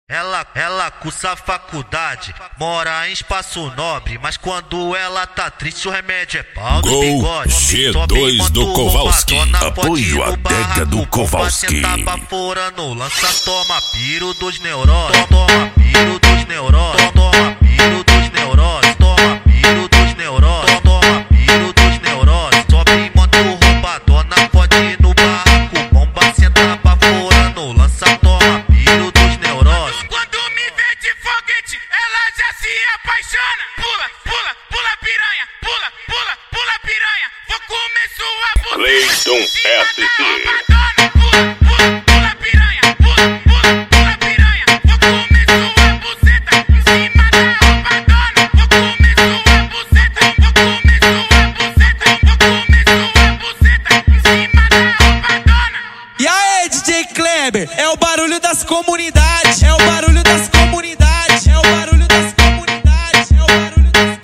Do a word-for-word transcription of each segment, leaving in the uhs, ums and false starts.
Ela, ela cursa faculdade, mora em espaço nobre, mas quando ela tá triste o remédio é pau do bigode. G dois do Kowalski, apoio a adega do Kowalski. Tá baforando, lança, toma piro dos neurônios, toma piro dos neurônios, toma piro dos neurônios, toma piro dos neurônios, toma piro dos neurônios. Sobe moto roubadona, pode no barraco, bomba senta baforando, lança, toma piro dos neurônios. Quando me vê de foguete, ela já se apaixona. Pula, pula, pula piranha, pula, pula, pula piranha. Vou comer sua buceta. Cleiton S C. Pula, pula, pula piranha, pula, pula, pula piranha. Vou comer sua buceta em cima da roubadona. Vou comer sua buceta, vou comer sua buceta, vou comer sua buceta em cima da roubadona. E aí, D J Kleber, é o barulho das comunidades, é o barulho das comunidades, é o barulho das comunidades, é o barulho das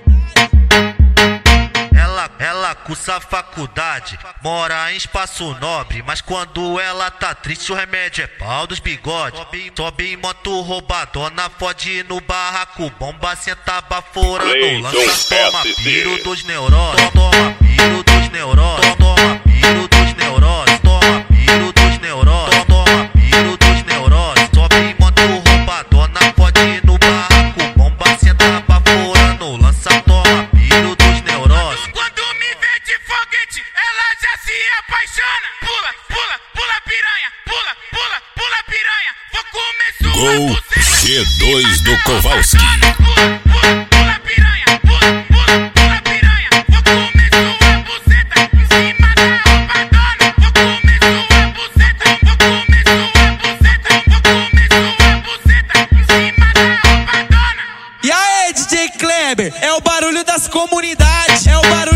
comunidades. Ela, ela cursa faculdade, mora em espaço nobre, mas quando ela tá triste o remédio é pau dos bigode. Sobe, sobe em moto roubadona, fode no barraco, bomba senta baforando, lança, toma piro dos neurônios, toma piro dos neurônios, toma piro dos neurônios, toma piro dos neurônios, toma piro dos neurônios. Sobe em moto roubadona, fode no barraco, bomba senta baforando, lança, toma piro dos neurônios. Quando me vê de foguete, ela já se apaixona. Pula, pula, pula piranha, pula, pula, pula piranha. Vou comer sua Gol buceta. G dois do Kowalski. Pula, pula, pula piranha, pula, pula, pula piranha. Vou comer sua buceta em cima da roubadona. Vou comer sua buceta, vou comer sua buceta, vou comer sua buceta em cima da roubadona. E aí, D J Kleber, é o barulho das comunidades, é o barulho